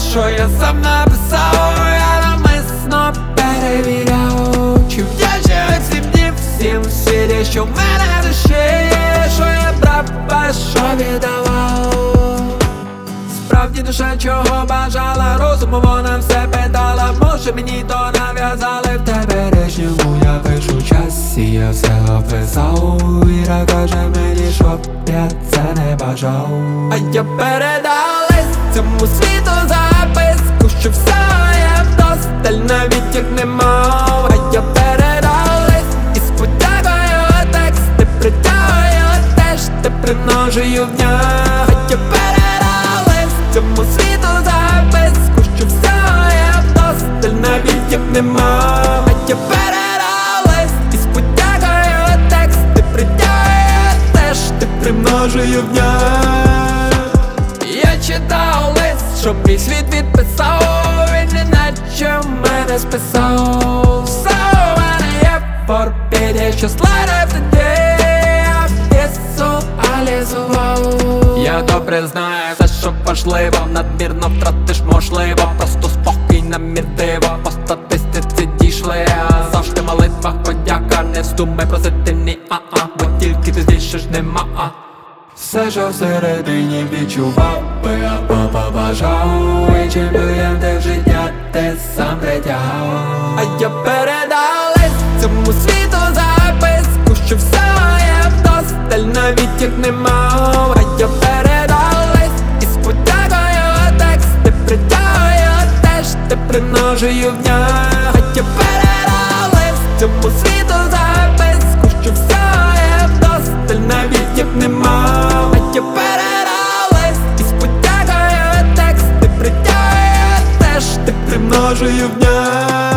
що я сам написав, я намисно перевіряв, чи вдячний цим днів всім у світі, що в мене душі, що я брав, а що віддавав. Справді душа чого бажала, розуму вона все питала, може мені то нав'язали, в теперішньому я пишу час, і я все описав. Віра каже мені, щоб я це не бажав. А я передав лист цьому світу записку, що все є вдосталь, навіть як не мав. А я передав лист і сподякую тексти, притягую теж, те примножую в нях. А я передав лист цьому світу записку, що все є вдосталь, навіть як не мав. А я передав лист і сподякую тексти, притягую теж, те примножую в нях. Я читав лист, що мій світ відписав, він неначе в мене списав. Все у мене є в форпіді, що слайдив тоді, я візуалізував. Я добре знаю все, що важливо, надмірно втратиш можливо, просто спокій намір диво, по статистиці дійшли, а завжди в молитвах подяка, не вздумай просити ні бо тільки ти здійсниш нема. Все, що всередині відчував би або побажав, і чим людям те в життя ти сам притягав. А я передав лист цьому світу записку, що все є вдосталь, навіть як не мав. А я передав лист і сподякую тексти, притягую теж, те примножую в нях. А я передав лист цьому світу записку, що все є вдосталь, навіть як не мав. А я передав лист і сподякую тексти, притягую теж, те примножую в нях.